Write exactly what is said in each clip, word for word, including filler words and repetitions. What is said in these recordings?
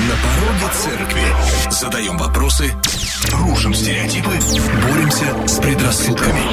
На пороге церкви. Задаем вопросы, рушим стереотипы, боремся с предрассудками.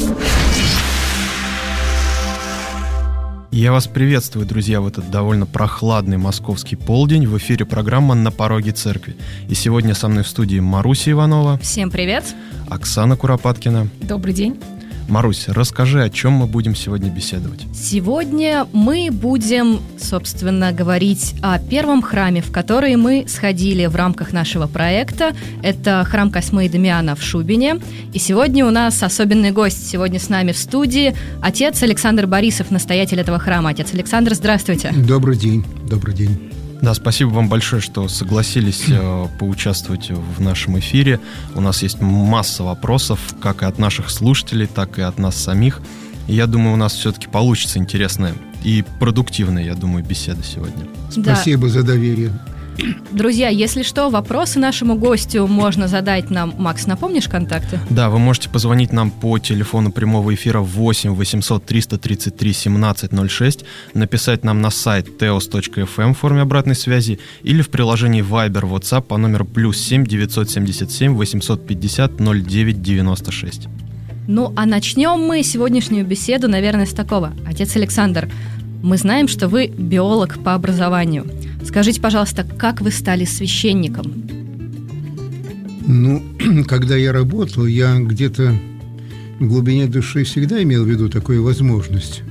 Я вас приветствую, друзья, в этот довольно прохладный московский полдень. В эфире программа «На пороге церкви». И сегодня со мной в студии Маруся Иванова. Всем привет. Оксана Куропаткина. Добрый день. Марусь, расскажи, о чем мы будем сегодня беседовать? Сегодня мы будем, собственно, говорить о первом храме, в который мы сходили в рамках нашего проекта. Это храм Косьмы и Дамиана в Шубине. И сегодня у нас особенный гость. Сегодня с нами в студии отец Александр Борисов, настоятель этого храма. Отец Александр, здравствуйте. Добрый день, добрый день. Да, спасибо вам большое, что согласились э, поучаствовать в нашем эфире. У нас есть масса вопросов, как и от наших слушателей, так и от нас самих. И я думаю, у нас все-таки получится интересная и продуктивная, я думаю, беседа сегодня. Да. Спасибо за доверие. Друзья, если что, вопросы нашему гостю можно задать нам. Макс, напомнишь контакты? Да, вы можете позвонить нам по телефону прямого эфира восемь восемьсот триста тридцать три семнадцать ноль шесть, написать нам на сайт теос точка эф эм в форме обратной связи или в приложении Viber, WhatsApp по номеру плюс семь девятьсот семьдесят семь восемьсот пятьдесят ноль девять девяносто шесть. Ну, а начнем мы сегодняшнюю беседу, наверное, с такого. Отец Александр, мы знаем, что вы биолог по образованию. Скажите, пожалуйста, как вы стали священником? Ну, когда я работал, я где-то в глубине души всегда имел в виду такую возможность.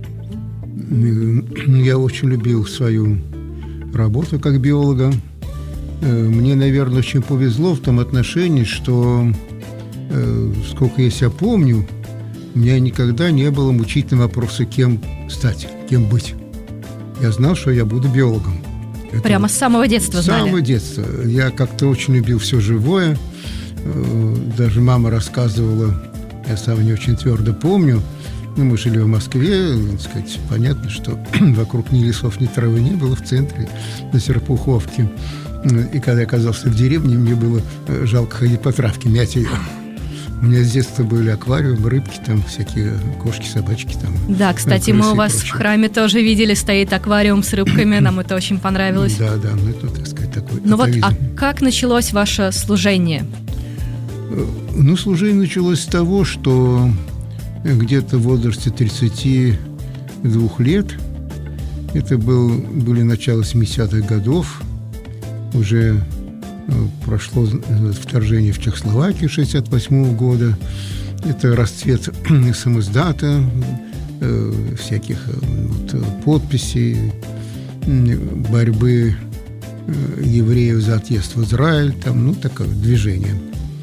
Я очень любил свою работу как биолога. Мне, наверное, очень повезло в том отношении, что, сколько я себя помню, у меня никогда не было мучительного вопроса, кем стать, кем быть. Я знал, что я буду биологом. Это Прямо с самого детства с знали? С самого детства. Я как-то очень любил все живое. Даже мама рассказывала, я сам не очень твердо помню. Ну, мы жили в Москве, так сказать, понятно, что вокруг ни лесов, ни травы не было в центре, на Серпуховке. И когда я оказался в деревне, мне было жалко ходить по травке, мять ее. У меня с детства были аквариумы, рыбки, там всякие кошки, собачки. Там, да, кстати, мы у вас в храме тоже видели, стоит аквариум с рыбками, нам это очень понравилось. Да, да, ну это, так сказать, такой Ну вот, атовизм. а как началось ваше служение? Ну, служение началось с того, что где-то в возрасте тридцати двух лет, это был, были начало семидесятых годов, уже прошло вторжение в Чехословакию шестьдесят восьмого года. Это расцвет самиздата, э, всяких вот, подписей, борьбы э, евреев за отъезд в Израиль. Там, ну, такое движение.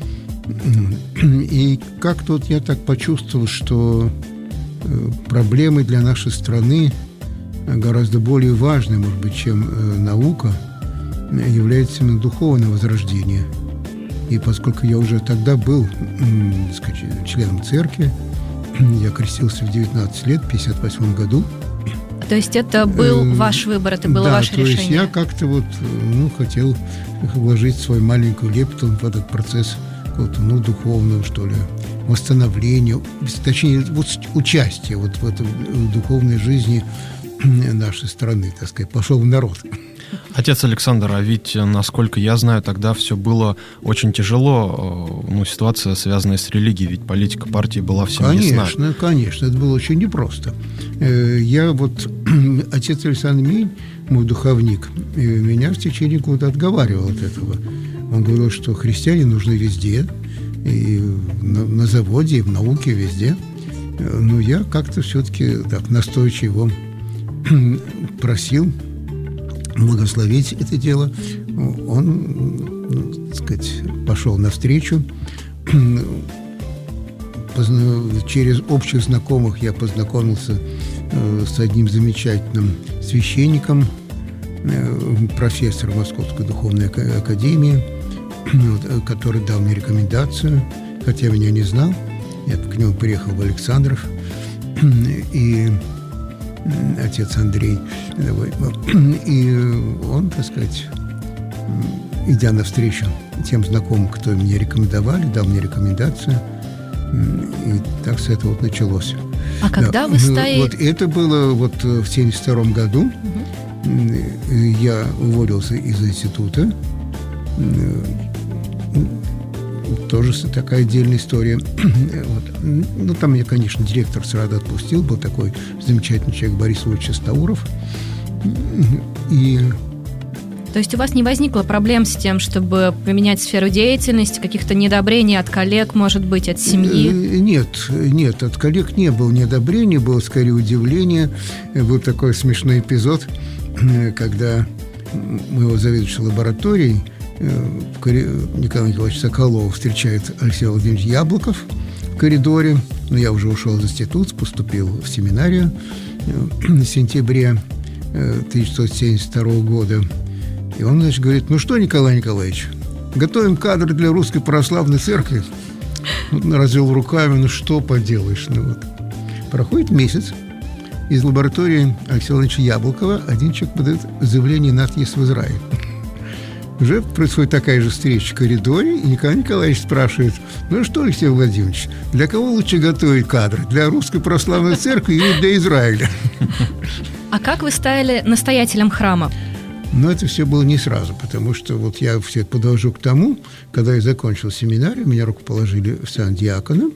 И как-то вот я так почувствовал, что э, проблемы для нашей страны гораздо более важны, может быть, чем э, наука, является именно духовное возрождение. И поскольку я уже тогда был, так сказать, членом церкви, я крестился в девятнадцать лет, в пятьдесят восьмом году. То есть это был э, ваш выбор, это было да, ваше то решение? Да, то есть я как-то вот, ну, хотел вложить свою маленькую лепту в этот процесс какого-то, ну, духовного, что ли, восстановления, точнее, вот участия вот в этой духовной жизни нашей страны, так сказать, пошел в народ. Отец Александр, а ведь, насколько я знаю, тогда все было очень тяжело, ну, ситуация, связанная с религией, ведь политика партии была всем ясна. Конечно, конечно, это было очень непросто. Я вот, отец Александр Мень, мой духовник, меня в течение года отговаривал от этого. Он говорил, что христиане нужны везде, и на, на заводе, и в науке, везде. Но я как-то все-таки так настойчиво просил благословить это дело. Он, ну, так сказать, пошел навстречу. Через общих знакомых я познакомился с одним замечательным священником, профессором Московской духовной академии, который дал мне рекомендацию, хотя меня не знал. Я к нему приехал в Александров, и отец Андрей, и он, так сказать, идя навстречу тем знакомым, кто меня рекомендовали, дал мне рекомендацию, и так с этого вот началось. А когда да. вы стали... Вот это было вот в семьдесят втором году, угу. я уволился из института. Тоже такая отдельная история. Вот. Ну, там меня, конечно, директор сразу отпустил. Был такой замечательный человек Борис Ильич Стауров. И... То есть у вас не возникло проблем с тем, чтобы поменять сферу деятельности, каких-то недобрений от коллег, может быть, от семьи? Нет, нет, от коллег не было недобрений, было скорее удивление. Был такой смешной эпизод, когда моего заведующего лабораторией Николай Николаевич Соколов встречает Алексей Владимирович Яблоков в коридоре. Ну, я уже ушел из института, поступил в семинарию в сентябре тысяча девятьсот семьдесят второго года. И он, значит, говорит: ну что, Николай Николаевич, готовим кадры для Русской Православной Церкви. Ну, развел руками: ну что поделаешь. Ну, вот. Проходит месяц. Из лаборатории Алексея Владимировича Яблокова один человек подает заявление на отъезд в Израиль. Уже происходит такая же встреча в коридоре, и Николай Николаевич спрашивает: ну что, Алексей Владимирович, для кого лучше готовить кадры? Для Русской Православной Церкви или для Израиля? А как вы стали настоятелем храма? Но это все было не сразу, потому что вот я все подвожу к тому, когда я закончил семинарию, меня рукоположили в сан диакона,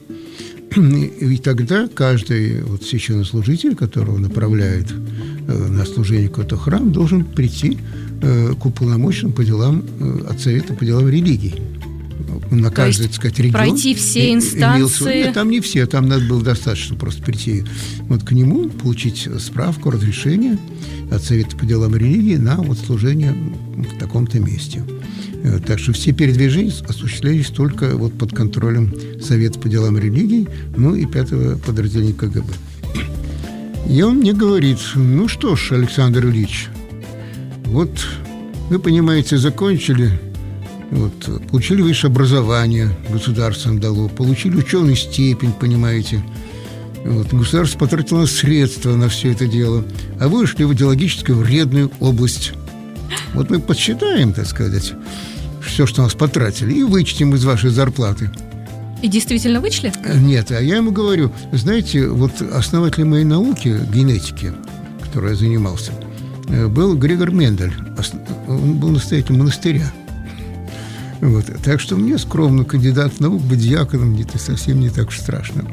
и тогда каждый вот священнослужитель, которого направляет э, на служение какой-то храм, должен прийти э, к уполномоченным по делам э, от Совета по делам религии. На То каждый, есть так сказать, регион пройти все инстанции? Нет, там не все, там надо было достаточно просто прийти вот к нему, получить справку, разрешение от Совета по делам религии на вот служение в таком-то месте. Так что все передвижения осуществлялись только вот под контролем Совета по делам религии, ну и пятого подразделения ка гэ бэ. И он мне говорит: ну что ж, Александр Ильич, вот вы, понимаете, закончили, вот, получили высшее образование, государство вам дало, получили ученую степень, понимаете, вот, государство потратило средства на все это дело, а вы ушли в идеологическую вредную область. Вот мы подсчитаем, так сказать, все, что нас потратили, и вычтем из вашей зарплаты. И действительно вычли? Нет, а я ему говорю: знаете, вот основатель моей науки, генетики, которой я занимался, был Григор Мендель. Он был настоятелем монастыря. Вот. Так что мне, скромно, кандидат в наук, быть диаконом это совсем не так уж страшно.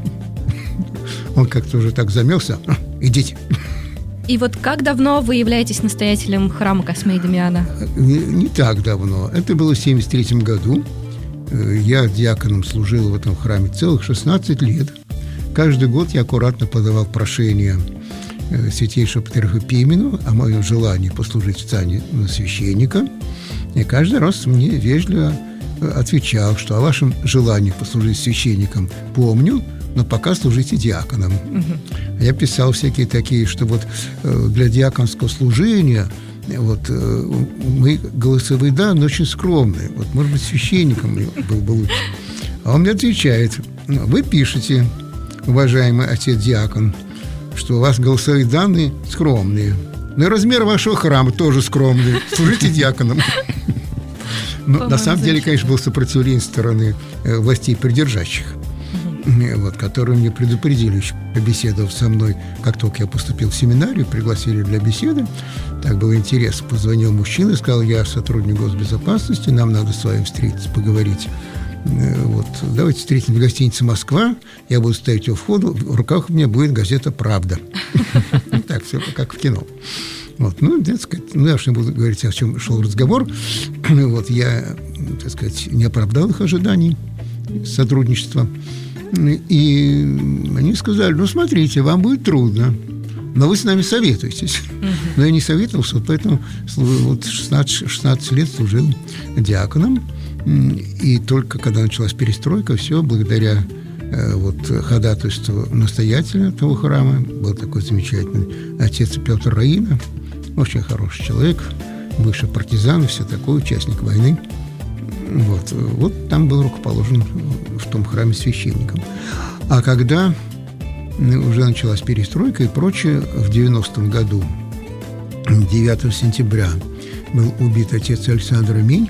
Он как-то уже так замялся: идите. И вот как давно вы являетесь настоятелем храма Космея и Дамиана? Не, не так давно. Это было в семьдесят третьем году. Я диаконом служил в этом храме целых шестнадцать лет. Каждый год я аккуратно подавал прошение святейшего патриарха Пимену о моем желании послужить в сане священника. И каждый раз мне вежливо отвечал, что о вашем желании послужить священником помню, но пока служите диаконом. Угу. Я писал всякие такие, что вот э, для диаконского служения вот, э, мы голосовые, да, но очень скромные. Вот, может быть, священником был бы лучше. А он мне отвечает: вы пишете, уважаемый отец-диакон, что у вас голосовые данные скромные, но и размер вашего храма тоже скромный. Служите диаконом. Но на самом деле, конечно, было сопротивление стороны э, властей придержащих, вот, которые мне предупредили, еще побеседовав со мной, как только я поступил в семинарию, пригласили для беседы. Так было интересно. Позвонил мужчина и сказал: я сотрудник госбезопасности, нам надо с вами встретиться, поговорить. Вот, давайте встретимся в гостинице «Москва», я буду стоять у входа, в руках у меня будет газета «Правда». Так, все как в кино. Вот, ну, так сказать, ну, я уж не буду говорить, о чем шел разговор. Вот, я, так сказать, не оправдал их ожиданий сотрудничества. И они сказали: ну, смотрите, вам будет трудно, но вы с нами советуетесь. Uh-huh. Но я не советовался, вот поэтому вот шестнадцать, шестнадцать лет служил диаконом. И только когда началась перестройка, все, благодаря э, вот, ходатайству настоятеля того храма, был такой замечательный отец Петр Раина, очень хороший человек, бывший партизан, все такое, участник войны. Вот, вот там был рукоположен в том храме священником. А когда уже началась перестройка и прочее, в девяностом году, девятого сентября, был убит отец Александр Минь.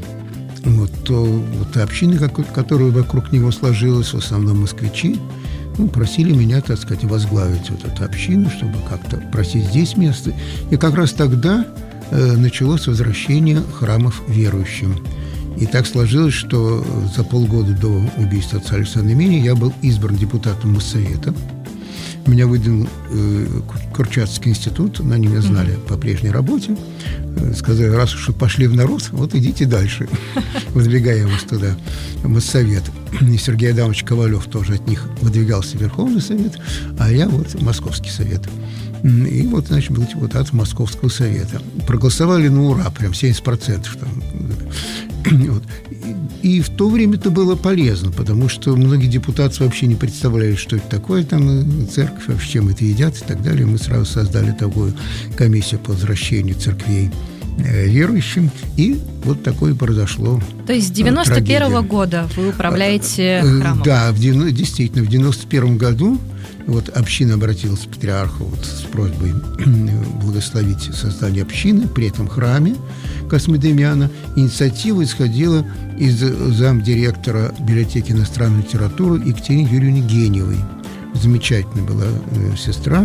Вот, то вот община, которая вокруг него сложилась, в основном москвичи, ну, просили меня, так сказать, возглавить вот эту общину, чтобы как-то просить здесь место. И как раз тогда э, началось возвращение храмов верующим. И так сложилось, что за полгода до убийства отца Александра Мени я был избран депутатом Моссовета. Меня выдвинул э, Курчатский институт, они меня знали по прежней работе. Э, сказали, раз уж вы пошли в народ, вот идите дальше. Выдвигая вас туда, в Моссовет. И Сергей Адамович Ковалев тоже от них выдвигался в Верховный Совет, а я вот в Московский Совет. И вот, значит, был депутат Московского Совета. Проголосовали на ура, прям семьдесят процентов там. Вот. И в то время это было полезно, потому что многие депутаты вообще не представляли, что это такое, там церковь, вообще чем это едят и так далее. Мы сразу создали такую комиссию по возвращению церквей э, верующим, и вот такое произошло. То есть с девяносто первого года вы управляете храмом? Да, в, действительно, в девяносто первом году вот община обратилась к патриарху вот, с просьбой благословить создание общины при этом храме Космы Демьяна. Инициатива исходила из замдиректора библиотеки иностранной литературы Екатерины Юрьевны Геневой. Замечательная была э, сестра.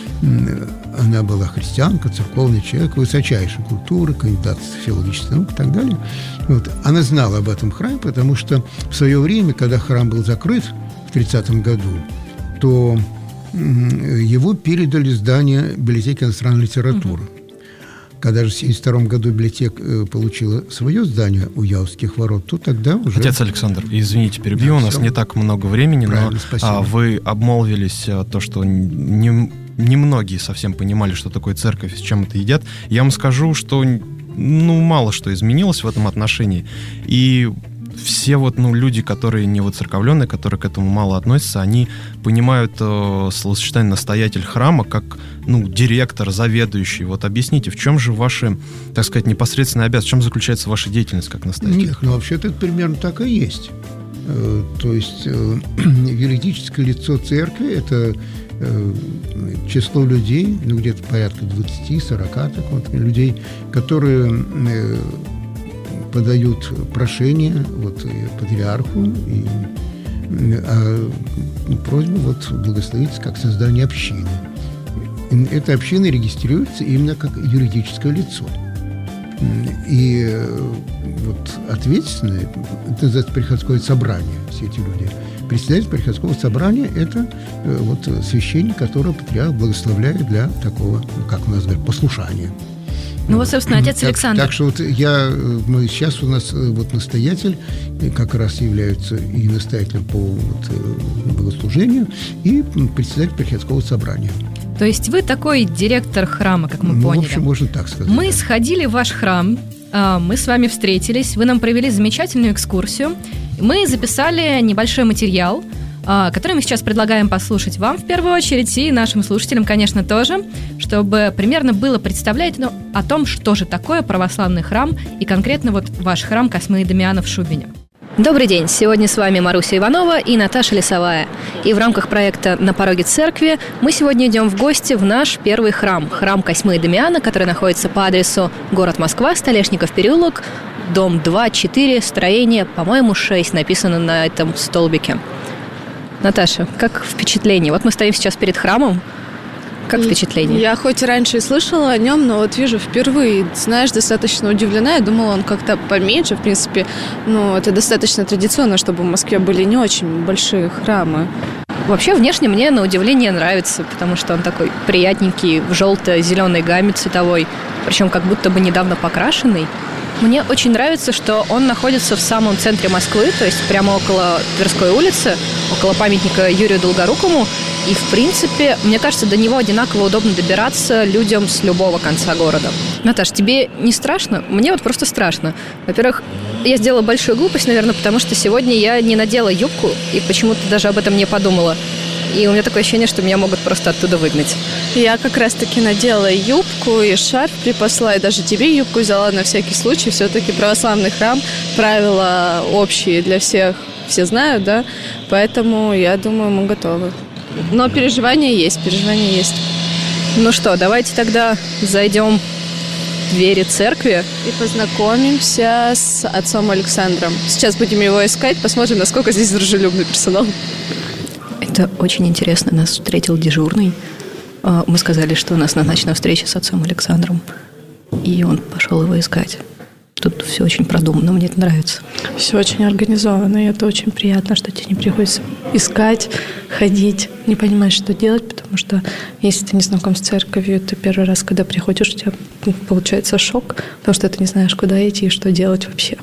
Она была христианка, церковный человек, высочайшей культуры, кандидат филологических наук и так далее. Вот. Она знала об этом храме, потому что в свое время, когда храм был закрыт в тридцатом году, то его передали здание библиотеки иностранной литературы. Угу. Когда же в семьдесят втором году библиотека получила свое здание у Яузских ворот, то тогда уже... Отец Александр, извините, перебью, да, у нас все. Не так много времени, правильно, но а, вы обмолвились то, что не, не многие совсем понимали, что такое церковь и с чем это едят. Я вам скажу, что ну, мало что изменилось в этом отношении. И все вот, ну, люди, которые не воцерковленные, которые к этому мало относятся, они понимают э, словосочетание «настоятель храма» как, ну, директор, заведующий. Вот объясните, в чем же ваши, так сказать, непосредственные обязанности, в чем заключается ваша деятельность как настоятель? Нет, ну, вообще-то это примерно так и есть. Э, то есть э, юридическое лицо церкви – это э, число людей, ну, где-то порядка двадцать-сорок так вот, людей, которые... Э, подают прошение вот, патриарху и а, просьбу вот, благословить как создание общины. И эта община регистрируется именно как юридическое лицо. И вот ответственное, это называется приходское собрание, все эти люди. Председатель приходского собрания – это вот, священник, которого патриарх благословляет для такого, как у нас говорят, послушания. Ну вот, собственно, отец так, Александр. Так что вот я, мы, сейчас у нас вот настоятель как раз является и настоятелем по вот, богослужению, и председатель приходского собрания. То есть вы такой директор храма, как мы ну, поняли. В общем, можно так сказать. Мы да. сходили в ваш храм, мы с вами встретились, вы нам провели замечательную экскурсию, мы записали небольшой материал, который мы сейчас предлагаем послушать вам в первую очередь и нашим слушателям, конечно, тоже, чтобы примерно было представлять ну, о том, что же такое православный храм и конкретно вот ваш храм Космы и Дамиана в Шубине. Добрый день! Сегодня с вами Маруся Иванова и Наташа Лесовая. И в рамках проекта «На пороге церкви» мы сегодня идем в гости в наш первый храм, храм Косьмы и Дамиана, который находится по адресу город Москва, Столешников переулок, дом два четыре, строение, по-моему, шесть, написано на этом столбике. Наташа, как впечатление? Вот мы стоим сейчас перед храмом. Как впечатление? Я хоть и раньше и слышала о нем, но вот вижу впервые, знаешь, достаточно удивлена. Я думала, он как-то поменьше, в принципе. Но это достаточно традиционно, чтобы в Москве были не очень большие храмы. Вообще, внешне мне, на удивление, нравится, потому что он такой приятненький, в желто-зеленой гамме цветовой, причем как будто бы недавно покрашенный. Мне очень нравится, что он находится в самом центре Москвы, то есть прямо около Тверской улицы, около памятника Юрию Долгорукому. И, в принципе, мне кажется, до него одинаково удобно добираться людям с любого конца города. Наташ, тебе не страшно? Мне вот просто страшно. Во-первых, я сделала большую глупость, наверное, потому что сегодня я не надела юбку и почему-то даже об этом не подумала. И у меня такое ощущение, что меня могут просто оттуда выгнать. Я как раз-таки надела юбку и шарф припасла, и даже тебе юбку взяла на всякий случай. Все-таки православный храм, правила общие для всех, все знают, да? Поэтому, я думаю, мы готовы. Но переживания есть, переживания есть. Ну что, давайте тогда зайдем в двери церкви. И познакомимся с отцом Александром. Сейчас будем его искать, посмотрим, насколько здесь дружелюбный персонал. Это очень интересно. Нас встретил дежурный. Мы сказали, что у нас назначена встреча с отцом Александром. И он пошел его искать. Тут все очень продумано, мне это нравится. Все очень организовано, и это очень приятно, что тебе не приходится искать, ходить, не понимать, что делать, потому что если ты не знаком с церковью, ты первый раз, когда приходишь, у тебя получается шок, потому что ты не знаешь, куда идти и что делать вообще.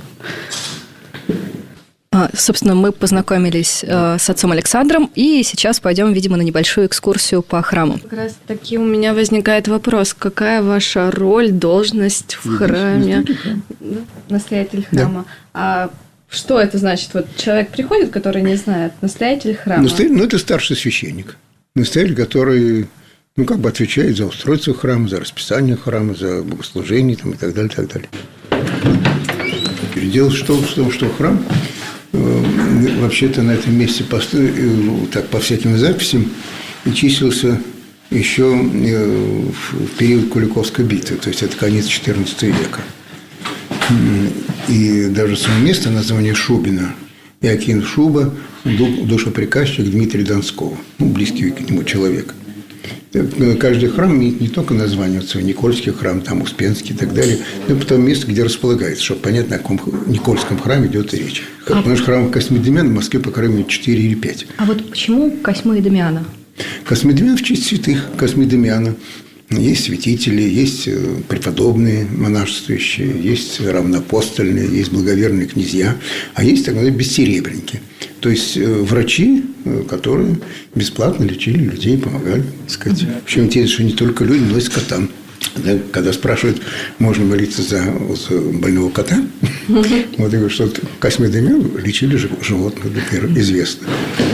А, собственно, мы познакомились э, с отцом Александром, и сейчас пойдем, видимо, на небольшую экскурсию по храму. Как раз таки у меня возникает вопрос, какая ваша роль, должность в храме? Настоятель храма. Да. А что это значит? Вот человек приходит, который не знает, настоятель храма. Настоятель, ну, это старший священник. Настоятель, который, ну, как бы отвечает за устройство храма, за расписание храма, за богослужение там, и так далее, и так далее. Дело в том, что, что храм вообще-то на этом месте так, по всяким записям числился еще в период Куликовской битвы, то есть это конец четырнадцатого века. И даже само место, название Шубина, Иоаким Шуба, душеприказчик Дмитрия Донского, ну, близкий к нему человек. Каждый храм имеет не только название, вот свой Никольский храм, там Успенский и так далее, но потом место, где располагается, чтобы понятно, о каком Никольском храме идет речь. А потому что храмов Косьмы и Дамиана в Москве, по крайней мере, четыре или пять. А вот почему Косьмы и Дамиана? Косьмы и Дамиана в честь святых Косьмы и Дамиана. Есть святители, есть преподобные монашествующие, есть равноапостольные, есть благоверные князья, а есть так называемые бессеребренники. То есть врачи, которые бесплатно лечили людей, помогали, так сказать. Причем интересно, что не только люди, но и скотам. Когда спрашивают, можно молиться за, за больного кота, вот я говорю, что Косьмы и Дамиана лечили животных, например, известно.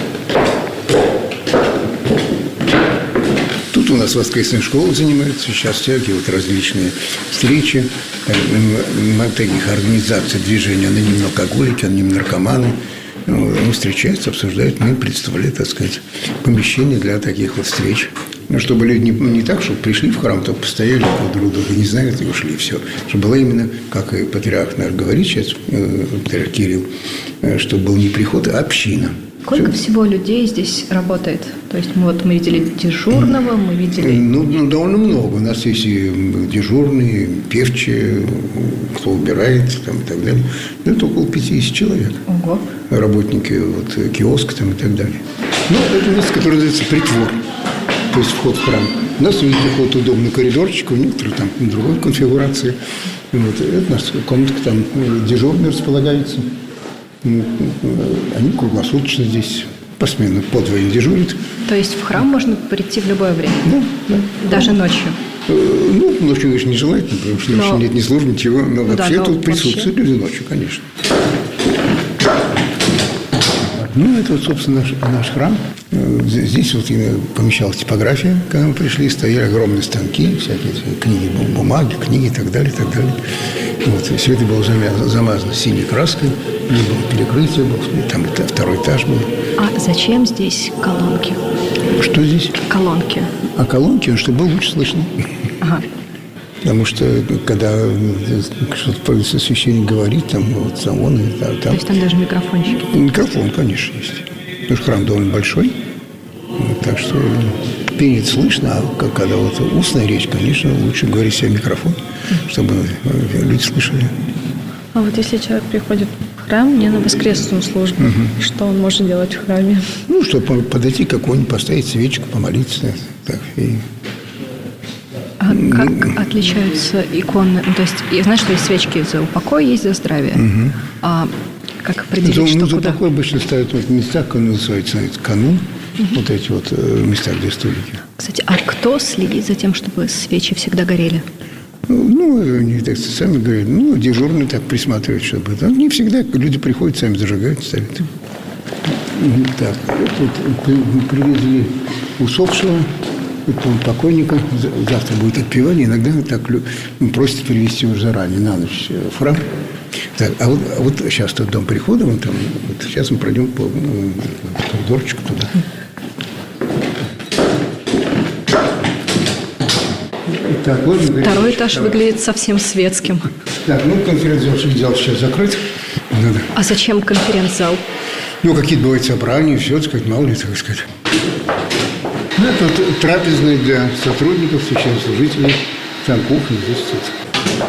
Тут у нас воскресная школа занимается, сейчас всякие различные встречи, таких организаций движения анонимные алкоголики, анонимные наркоманы. Мы встречаются, обсуждают, мы представляем, так сказать, помещение для таких вот встреч. Ну, чтобы люди не, не так, чтобы пришли в храм, только постояли друг друга, не знают и ушли, и все. Чтобы была именно, как и патриарх наш говорит сейчас, патриарх Кирилл, чтобы был не приход, а община. Сколько все? всего людей здесь работает? То есть мы, вот, мы видели дежурного, мы видели… Ну, ну, довольно много. У нас есть и дежурные, певчие, кто убирает там, и так далее. Это около пятьдесят человек. Ого. Работники вот, киоска там, и так далее. Ну, это место, которое называется притвор. То есть вход в храм. У нас есть такой вот удобный коридорчик, у некоторых там другой конфигурации. Вот. Это наша комнатка, там дежурный располагается. Они круглосуточно здесь посменно подвое дежурят. То есть в храм можно прийти в любое время? Да, да. Даже ночью? Ну, ночью, конечно, нежелательно, потому что ночью но... нет ни службы, ничего. Но ну, вообще да, тут присутствуют люди ночью, конечно. Ну, это вот, собственно, наш, наш храм. Здесь вот помещалась типография, когда мы пришли, стояли огромные станки, всякие книги, бумаги, книги и так далее, и так далее. Вот, и все это было замазано синей краской, было перекрытие, там второй этаж был. А зачем здесь колонки? Что здесь? Колонки. А колонки, чтобы было лучше слышно. Ага. Потому что, когда что-то священник говорит, там, вот, он, там, там… То есть там даже микрофончики? Микрофон, конечно, есть. Потому что храм довольно большой, так что пение слышно, а когда вот устная речь, конечно, лучше говорить себе микрофон, чтобы люди слышали. А вот если человек приходит в храм не на воскресную службу, угу. что он может делать в храме? Ну, чтобы подойти к иконе, поставить свечку, помолиться. Так, и… А как отличаются иконы? Ну, то есть, я знаю, что есть свечки за упокой, есть за здравие. Угу. А как определить, ну, что ну, куда? За упокой обычно ставят вот места, как называется, канун, угу. вот эти вот места, где столики. Кстати, а кто следит за тем, чтобы свечи всегда горели? Ну, они так сами говорят, ну, дежурный так присматривает, чтобы это. Не всегда люди приходят, сами зажигают, ставят. Так, вот привезли усопшего. Покойника, завтра будет отпевание, иногда так просят привезти уже заранее, на ночь в храм. Так, а вот, а вот сейчас тот дом прихода, вон там, вот сейчас мы пройдем по ну, коридорчику туда. Так, вот, второй этаж давай. Выглядит совсем светским. Так, ну конференц-зал сейчас закрыт. Надо. А зачем конференц-зал? Ну, какие-то бывают собрания, все, так сказать, мало ли, так сказать. Ну, это трапезная для сотрудников, священнослужителей. Там кухня, здесь тут.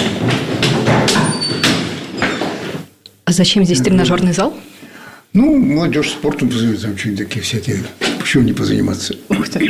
А зачем здесь тренажерный зал? Ну, молодежь спортом позанимается, там что-нибудь такие всякие. Почему не позаниматься? Ух ты.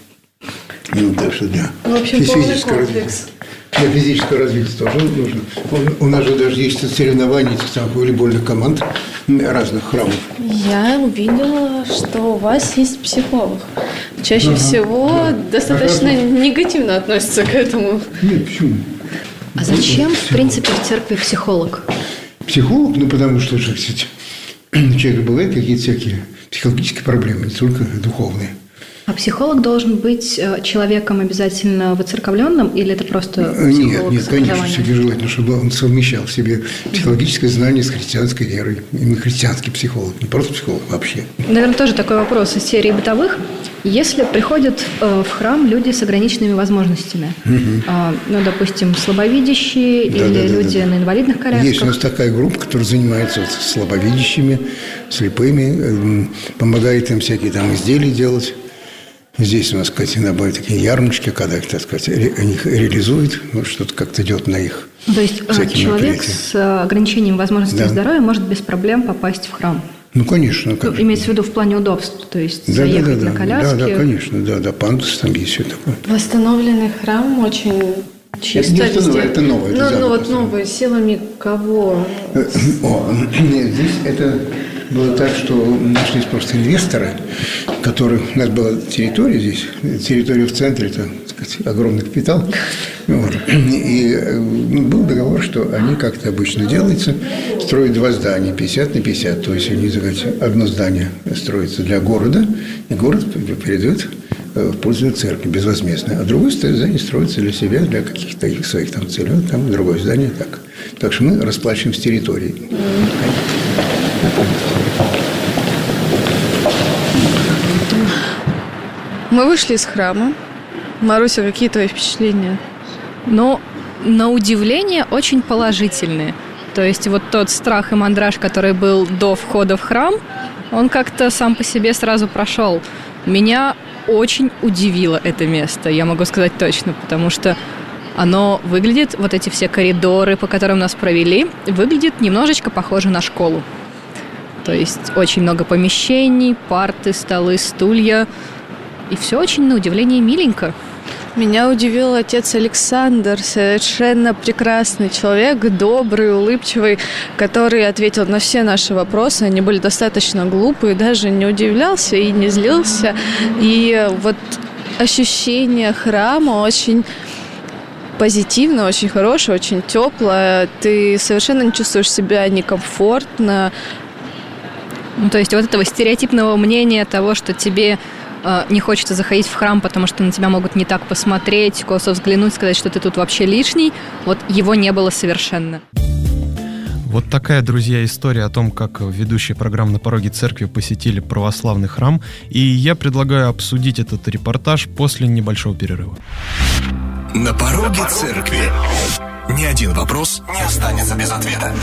Ну, так что да. В общем, полный комплекс. Для физического развития тоже нужно. У нас же даже есть соревнования этих самых волейбольных команд разных храмов. Я увидела, что у вас есть психолог. Чаще ага. всего достаточно ага. негативно относятся к этому. Нет, почему? А зачем, в принципе, в церкви психолог? Психолог? Ну, потому что, кстати, у человека бывают какие-то всякие психологические проблемы, не только духовные. А психолог должен быть человеком обязательно воцерковленным, или это просто психолог? Нет, нет, конечно, все-таки желательно, чтобы он совмещал в себе психологическое знание с христианской верой. Именно христианский психолог, не просто психолог вообще. Наверное, тоже такой вопрос из серии бытовых. Если приходят в храм люди с ограниченными возможностями, угу. ну, допустим, слабовидящие да, или да, да, люди да, да. на инвалидных колясках. Есть у нас такая группа, которая занимается вот слабовидящими, слепыми, помогает им всякие там изделия делать. Здесь у нас, кстати, набывают такие ярмарочки, когда их, так сказать, они их реализуют, ну, что-то как-то идет на их. То есть человек с ограничением возможностей да. здоровья может без проблем попасть в храм? Ну, конечно. конечно. Ну, имеется в виду в плане удобств, то есть да, заехать да, да, на коляске? Да, да, конечно, да, да, пандус там есть, все такое. Восстановленный храм очень чисто. Это, не это новое. Ну, ну вот новое, силами кого? О, нет, здесь это... Было так, что нашлись просто инвесторы, которые... У нас была территория здесь, территория в центре, это, так сказать, огромный капитал. Вот. И был договор, что они, как это обычно делается, строят два здания, пятьдесят на пятьдесят. То есть они, так сказать, одно здание строится для города, и город передает в пользу церкви безвозмездно. А другое здание строится для себя, для каких-то их своих там целей. Там другое здание так. Так что мы расплачиваем с территорией. Мы вышли из храма. Маруся, какие твои впечатления? Ну, на удивление, очень положительные. То есть вот тот страх и мандраж, который был до входа в храм, он как-то сам по себе сразу прошел. Меня очень удивило это место, я могу сказать точно, потому что оно выглядит, вот эти все коридоры, по которым нас провели, выглядит немножечко похоже на школу. То есть очень много помещений, парты, столы, стулья. И все очень, на удивление, миленько. Меня удивил отец Александр, совершенно прекрасный человек, добрый, улыбчивый, который ответил на все наши вопросы. Они были достаточно глупые, даже не удивлялся и не злился. И вот ощущение храма очень позитивно, очень хорошее, очень теплое. Ты совершенно не чувствуешь себя некомфортно. Ну, то есть вот этого стереотипного мнения того, что тебе э, не хочется заходить в храм, потому что на тебя могут не так посмотреть, косо взглянуть, сказать, что ты тут вообще лишний, вот его не было совершенно. Вот такая, друзья, история о том, как ведущие программы «На пороге церкви» посетили православный храм. И я предлагаю обсудить этот репортаж после небольшого перерыва. На пороге церкви. Ни один вопрос не останется без ответа.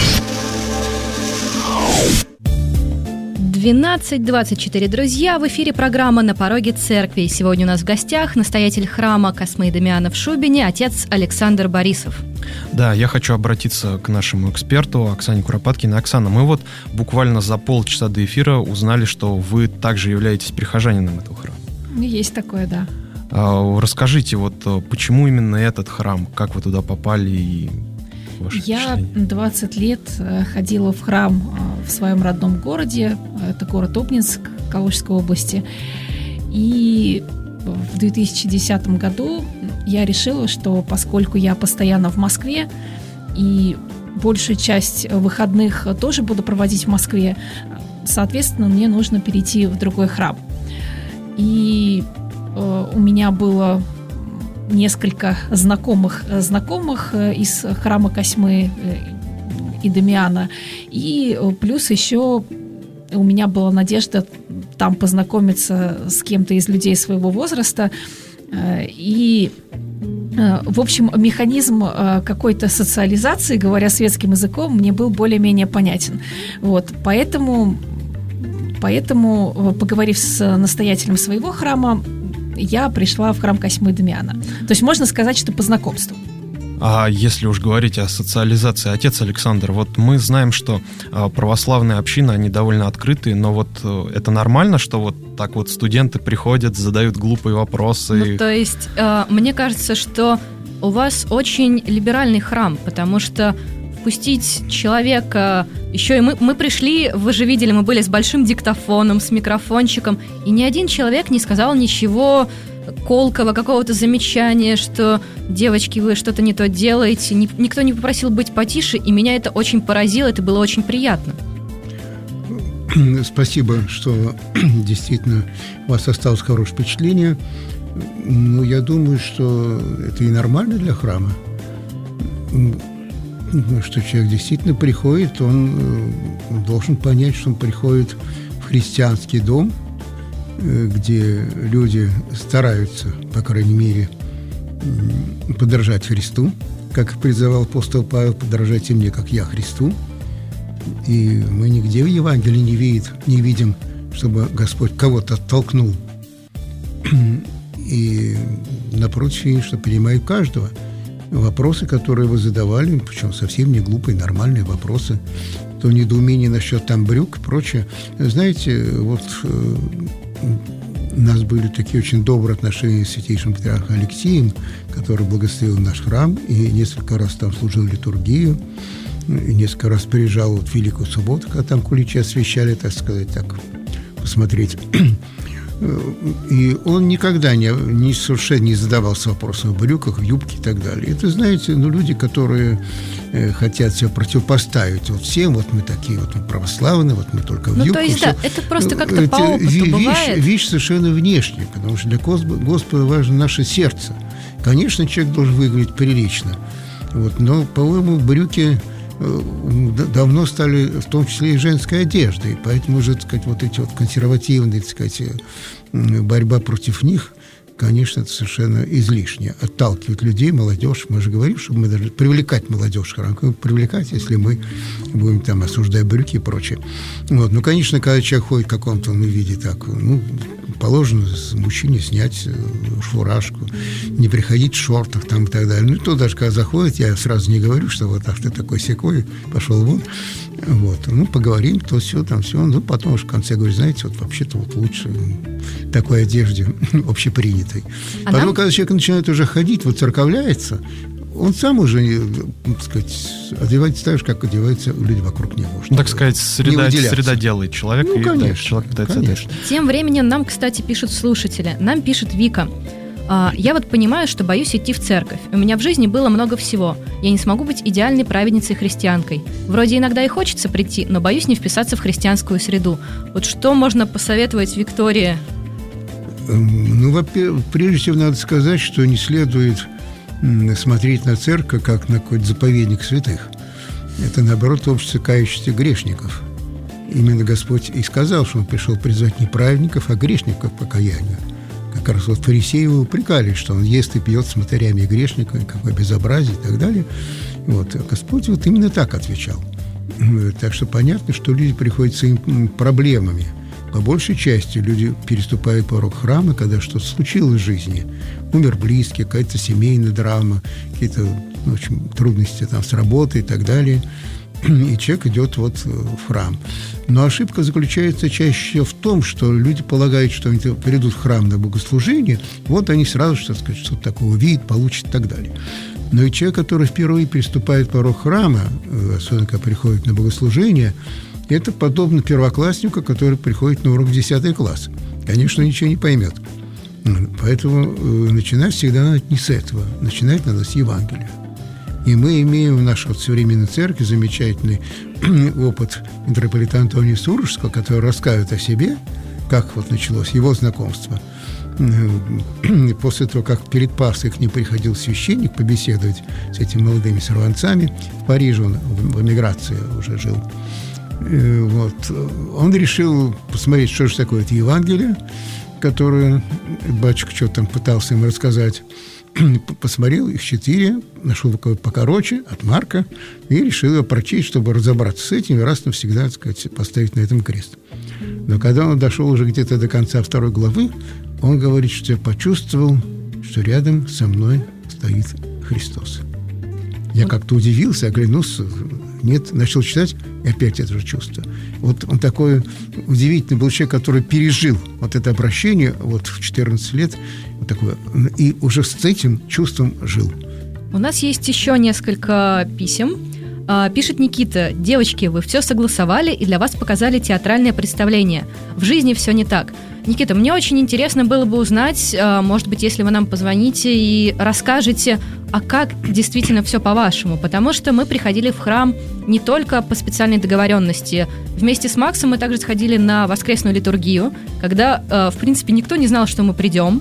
двенадцать двадцать четыре, друзья, в эфире программа «На пороге церкви». Сегодня у нас в гостях настоятель храма Космы и Дамиана в Шубине, отец Александр Борисов. Да, я хочу обратиться к нашему эксперту Оксане Куропаткиной. Оксана, мы вот буквально за полчаса до эфира узнали, что вы также являетесь прихожанином этого храма. Есть такое, да. Расскажите, вот почему именно этот храм, как вы туда попали и ваше Я впечатление? двадцать лет ходила в храм в своем родном городе, это город Обнинск Калужской области, и в две тысячи десятом году я решила, что поскольку я постоянно в Москве и большую часть выходных тоже буду проводить в Москве, соответственно, мне нужно перейти в другой храм. И э, у меня было несколько знакомых знакомых из храма Косьмы и Дамиана, и плюс еще у меня была надежда там познакомиться с кем-то из людей своего возраста. И, в общем, механизм какой-то социализации, говоря светским языком, мне был более-менее понятен. Вот, поэтому Поэтому, поговорив с настоятелем своего храма, я пришла в храм Косьмы Дамиана. То есть можно сказать, что по знакомству. А если уж говорить о социализации, отец Александр, вот мы знаем, что православные общины, они довольно открытые, но вот это нормально, что вот так вот студенты приходят, задают глупые вопросы? Ну, то есть, э, мне кажется, что у вас очень либеральный храм, потому что впустить человека... Еще и мы, мы пришли, вы же видели, мы были с большим диктофоном, с микрофончиком, и ни один человек не сказал ничего колкого, какого-то замечания, что девочки, вы что-то не то делаете. Ни, никто не попросил быть потише, и меня это очень поразило, это было очень приятно. Спасибо, что действительно у вас осталось хорошее впечатление. Ну, я думаю, что это и нормально для храма. Что человек действительно приходит, он должен понять, что он приходит в христианский дом, где люди стараются, по крайней мере, подражать Христу, как призывал апостол Павел: подражайте мне, как я Христу. И мы нигде в Евангелии не, видит, не видим, чтобы Господь кого-то оттолкнул. И напротив, видим, что принимает каждого. Вопросы, которые вы задавали, причем совсем не глупые, нормальные вопросы, то недоумение насчет там брюк и прочее. Знаете, вот э, у нас были такие очень добрые отношения с святейшим патриархом Алексеем, который благословил наш храм и несколько раз там служил литургию, и несколько раз приезжал вот в Великую Субботу, когда там куличи освящали, так сказать, так посмотреть. И он никогда не, не, совершенно не задавался вопросом о брюках, в юбке и так далее. Это, знаете, ну, люди, которые э, хотят себя противопоставить вот всем, вот мы такие вот, мы православные, вот мы только в ну, юбку. То есть, все. да, это просто как-то это по опыту вещь, бывает. Вещь совершенно внешняя, потому что для Господа важно наше сердце. Конечно, человек должен выглядеть прилично, вот, но, по-моему, брюки давно стали в том числе и женской одеждой, поэтому уже, так сказать, вот эти вот консервативные, так сказать, борьба против них, конечно, это совершенно излишне. Отталкивать людей, молодежь. Мы же говорим, что мы должны привлекать молодежь в храм. Привлекать, если мы будем там осуждать брюки и прочее. Вот. Ну, конечно, когда человек ходит в каком-то ну, виде так, ну, положено мужчине снять фуражку, не приходить в шортах там и так далее. Ну, то даже когда заходит, я сразу не говорю, что вот так ты такой секой, пошел вон. Вот. Ну, поговорим, то все, там все. Ну, потом уж в конце говорю, знаете, вот вообще-то вот лучше такой одежде общепринятой. А потом, нам... когда человек начинает уже ходить, вот церковляется, он сам уже, так сказать, одевается так же, как одеваются люди вокруг него. Ну, так сказать, среда, среда делает человека, ну, и конечно, да, человек пытается одеться. Тем временем нам, кстати, пишут слушатели. Нам пишет Вика. Я вот понимаю, что боюсь идти в церковь. У меня в жизни было много всего. Я не смогу быть идеальной праведницей-христианкой. Вроде иногда и хочется прийти, но боюсь не вписаться в христианскую среду. Вот что можно посоветовать Виктории? Ну, во-первых, прежде всего надо сказать, что не следует смотреть на церковь как на какой-то заповедник святых. Это, наоборот, общество кающихся грешников. Именно Господь и сказал, что Он пришел призвать не праведников, а грешников к покаянию. Как раз вот фарисеи его упрекали, что он ест и пьет с матерями и грешниками, какое безобразие и так далее. Вот. А Господь вот именно так отвечал. Так что понятно, что люди приходят с своими проблемами. По большей части люди переступают порог храма, когда что-то случилось в жизни. Умер близкий, какая-то семейная драма, какие-то в общем, трудности там, с работой и так далее. И человек идет вот в храм. Но ошибка заключается чаще в том, что люди полагают, что они придут в храм на богослужение, вот они сразу что-то, сказать, что-то такое увидят, получат и так далее. Но и человек, который впервые переступает порог храма, особенно когда приходит на богослужение, это подобно первокласснику, который приходит на урок в десятый класс. Конечно, ничего не поймет. Поэтому начинать всегда надо не с этого. Начинать надо с Евангелия. И мы имеем в нашей вот современной церкви замечательный опыт митрополита Антония Сурожского, который рассказывает о себе, как вот началось его знакомство. После того, как перед Пасхой к ним приходил священник побеседовать с этими молодыми сорванцами, в Париже он в эмиграции уже жил. Вот. Он решил посмотреть, что же такое это Евангелие, которое батюшка что-то там пытался им рассказать. Посмотрел их четыре, нашел такое покороче от Марка и решил его прочесть, чтобы разобраться с этим и раз навсегда, так сказать, поставить на этом крест. Но когда он дошел уже где-то до конца второй главы, он говорит, что я почувствовал, что рядом со мной стоит Христос. Я как-то удивился, оглянулся, нет, начал читать, и опять это же чувство. Вот он такой удивительный был человек, который пережил вот это обращение вот в четырнадцать лет, вот такое, и уже с этим чувством жил. У нас есть еще несколько писем. Пишет Никита: девочки, вы все согласовали, и для вас показали театральное представление. В жизни все не так. Никита, мне очень интересно было бы узнать, может быть, если вы нам позвоните и расскажете, а как действительно все по-вашему, потому что мы приходили в храм не только по специальной договоренности. Вместе с Максом мы также сходили на воскресную литургию, когда, в принципе, никто не знал, что мы придем.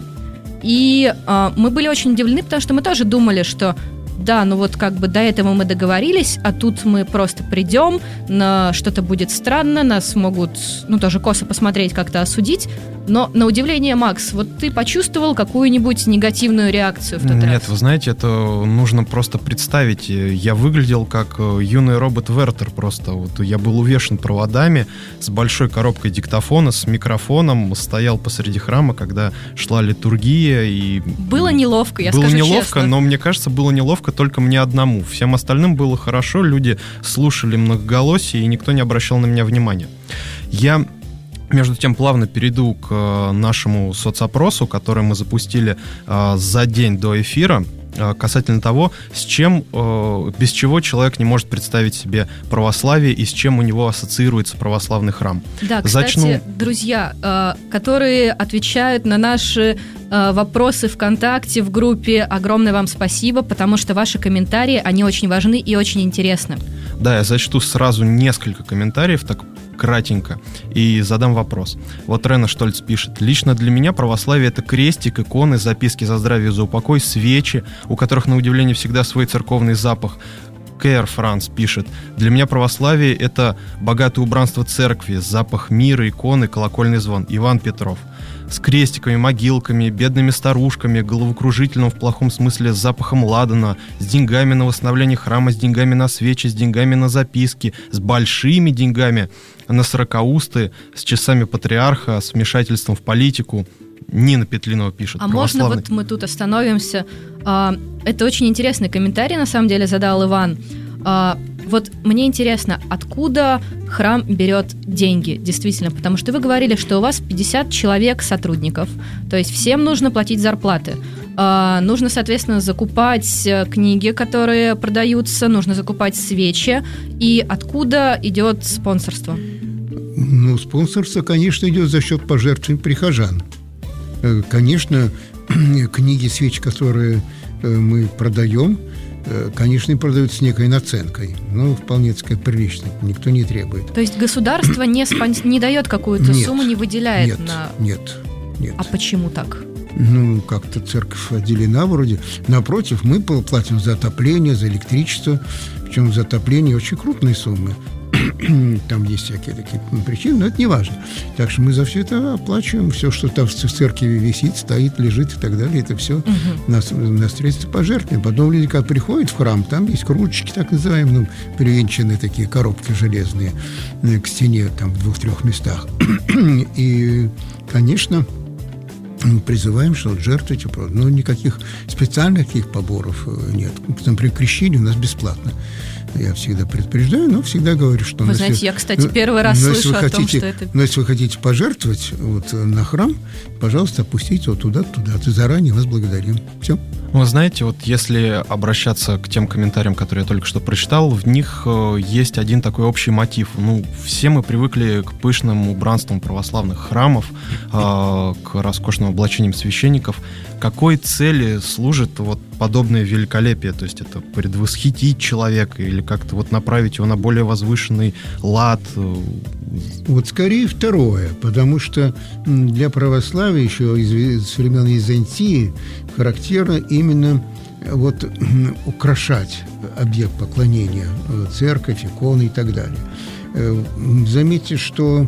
И мы были очень удивлены, потому что мы тоже думали, что да, ну вот как бы до этого мы договорились, а тут мы просто придем, на что-то будет странно, нас могут, ну, тоже косо посмотреть, как-то осудить. Но, на удивление, Макс, вот ты почувствовал какую-нибудь негативную реакцию в тот Нет, раз? Нет, вы знаете, это нужно просто представить. Я выглядел как юный робот Вертер просто. Вот я был увешан проводами с большой коробкой диктофона, с микрофоном, стоял посреди храма, когда шла литургия. И было неловко, я было скажу неловко, честно. Но мне кажется, было неловко только мне одному. Всем остальным было хорошо, люди слушали многоголосие, и никто не обращал на меня внимания. Я... Между тем, плавно перейду к э, нашему соцопросу, который мы запустили э, за день до эфира, э, касательно того, с чем, э, без чего человек не может представить себе православие и с чем у него ассоциируется православный храм. Да, кстати, Зачну... друзья, э, которые отвечают на наши э, вопросы ВКонтакте, в группе, огромное вам спасибо, потому что ваши комментарии, они очень важны и очень интересны. Да, я зачту сразу несколько комментариев, так кратенько, и задам вопрос. Вот Рена Штольц пишет: лично для меня православие — это крестик, иконы, записки за здравие, за упокой, свечи, у которых, на удивление, всегда свой церковный запах. Кэр Франц пишет: для меня православие — это богатое убранство церкви, запах мира, иконы, колокольный звон. Иван Петров: с крестиками, могилками, бедными старушками, головокружительным в плохом смысле с запахом ладана, с деньгами на восстановление храма, с деньгами на свечи, с деньгами на записки, с большими деньгами на сорокаусты, с часами патриарха, с вмешательством в политику. Нина Петлинова пишет: а можно вот мы тут остановимся? Это очень интересный комментарий, на самом деле, задал Иван. Вот мне интересно, откуда храм берет деньги, действительно, потому что вы говорили, что у вас пятьдесят человек сотрудников, то есть всем нужно платить зарплаты. Нужно, соответственно, закупать книги, которые продаются, нужно закупать свечи. И откуда идет спонсорство? Ну, спонсорство, конечно, идет за счет пожертвований прихожан. Конечно, книги, свечи, которые мы продаем, конечно, продают с некой наценкой, но вполне, так сказать, прилично, никто не требует. То есть государство не, спон... не дает какую-то нет, сумму, не выделяет нет, на... Нет, нет. А почему так? Ну, как-то церковь отделена вроде. Напротив, мы платим за отопление, за электричество, причем за отопление очень крупные суммы. Там есть всякие такие причины, но это не важно. Так что мы за все это оплачиваем. Все, что там в церкви висит, стоит, лежит и так далее, это все угу. на, на средства пожертвования. Потом люди, когда приходят в храм, там есть кружечки, так называемые, ну, привинченные такие коробки железные к стене, там в двух-трех местах. И, конечно, призываем, что жертвуйте. Но никаких специальных таких поборов нет. Например, крещение у нас бесплатно. Я всегда предупреждаю, но всегда говорю, что... Вы знаете, если, я, кстати, первый раз слышу о хотите, том, что это... Но если вы хотите пожертвовать вот, на храм, пожалуйста, опустите вот туда, туда. Заранее вас благодарим. Все. Вы знаете, вот если обращаться к тем комментариям, которые я только что прочитал, в них э, есть один такой общий мотив. Ну, все мы привыкли к пышным убранствам православных храмов, э, к роскошным облачениям священников. Какой цели служит вот подобное великолепие? То есть это предвосхитить человека или как-то вот направить его на более возвышенный лад? Вот скорее второе, потому что для православия еще из времен Византии характерно именно вот украшать объект поклонения, церковь, иконы и так далее. Заметьте, что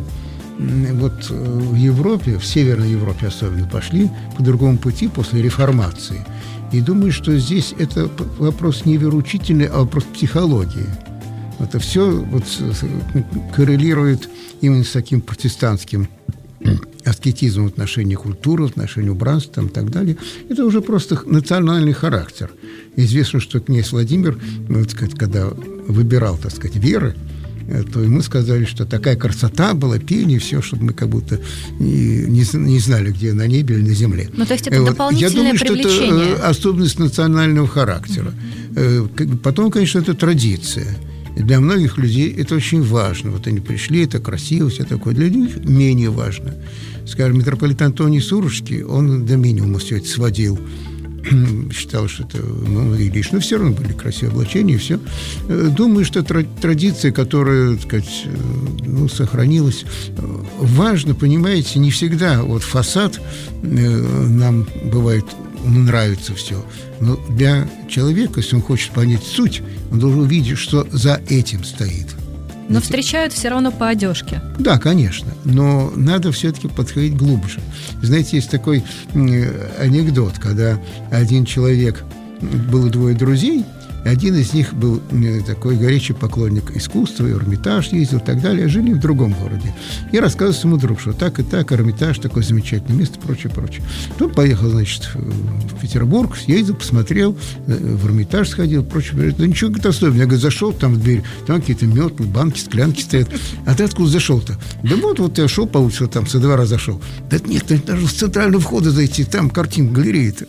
вот в Европе, в Северной Европе особенно, пошли по другому пути после реформации. И думаю, что здесь это вопрос не вероучительный, а вопрос психологии. Это все вот коррелирует именно с таким протестантским аскетизмом в отношении культуры, в отношении убранства и так далее. Это уже просто национальный характер. Известно, что князь Владимир, ну, так сказать, когда выбирал, так сказать, веры, то ему сказали, что такая красота была, пение, все, чтобы мы как будто не, не, не знали, где на небе или на земле. Ну, то есть это вот. Дополнительное Я думаю, привлечение. Что это особенность национального характера. Mm-hmm. Потом, конечно, это традиция. И для многих людей это очень важно. Вот они пришли, это красиво, все такое. Для них менее важно. Скажем, митрополит Антоний Сурожский, он до минимума все это сводил. Считал, что это ну, лишь, но все равно были красивые облачения и все. Думаю, что традиция, которая, так сказать, ну, сохранилась, важно, понимаете, не всегда вот фасад нам бывает нравится все. Но для человека, если он хочет понять суть, он должен увидеть, что за этим стоит. Но встречают все равно по одежке. Да, конечно, но надо все-таки подходить глубже. Знаете, есть такой анекдот, когда один человек, было двое друзей, один из них был такой горячий поклонник искусства, и в Эрмитаж ездил и так далее, а жили в другом городе. И рассказывает ему друг, что так и так, Эрмитаж, такое замечательное место, прочее, прочее. Тут поехал, значит, в Петербург, съездил, посмотрел, в Эрмитаж сходил, прочее. Да ничего, говорит, особенного. Я, говорит, зашел, там в дверь, там какие-то метлы, банки, склянки стоят. А ты откуда зашел-то? Да вот, вот я шел, получил, там со двора зашел. Да нет, даже с центрального входа зайти, там картинка, галерея-то.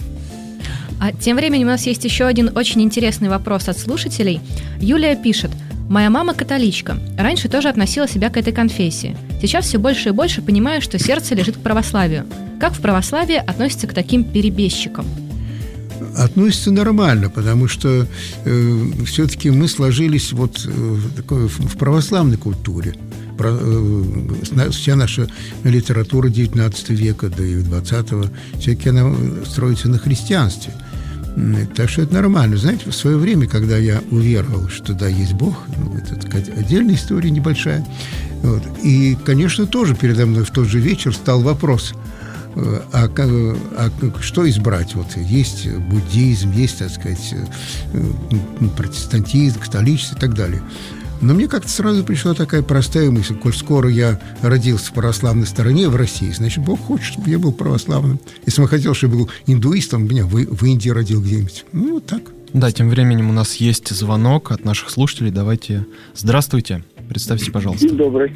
А тем временем у нас есть еще один очень интересный вопрос от слушателей. Юлия пишет: «Моя мама католичка. Раньше тоже относила себя к этой конфессии. Сейчас все больше и больше понимаю, что сердце лежит к православию. Как в православии относится к таким перебежчикам?» Относится нормально, потому что э, все-таки мы сложились вот э, такой, в, в православной культуре. Про, э, вся наша литература девятнадцатого века, да и двадцатого, все-таки она строится на христианстве. Так что это нормально. Знаете, в свое время, когда я уверовал, что да, есть Бог, ну, это, так сказать, отдельная история небольшая. Вот. И, конечно, тоже передо мной в тот же вечер стал вопрос: а, а что избрать? Вот есть буддизм, есть, так сказать, протестантизм, католичество и так далее. Но мне как-то сразу пришла такая простая мысль: коль скоро я родился в православной стороне, в России, значит, Бог хочет, чтобы я был православным. Если бы он хотел, чтобы я был индуистом, меня в, в Индии родил где-нибудь. Ну, вот так. Да, тем временем у нас есть звонок от наших слушателей. Давайте. Здравствуйте. Представьте, пожалуйста. День добрый.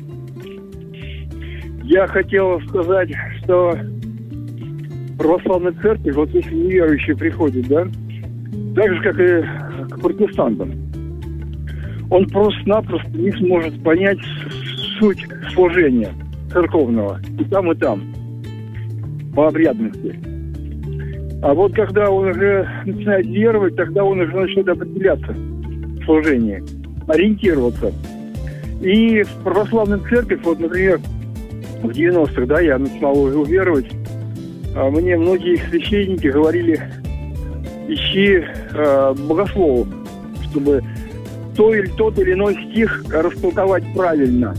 Я хотел сказать, что православная церковь, вот если неверующие приходят, да, так же, как и к протестантам, он просто-напросто не сможет понять суть служения церковного и там, и там, по обрядности. А вот когда он уже начинает веровать, тогда он уже начнет определяться в служении, ориентироваться. И в православную церковь, вот, например, в девяностых, да, я начинал уверовать, а мне многие священники говорили: ищи э, богословов, чтобы то или тот или иной стих растолковать правильно.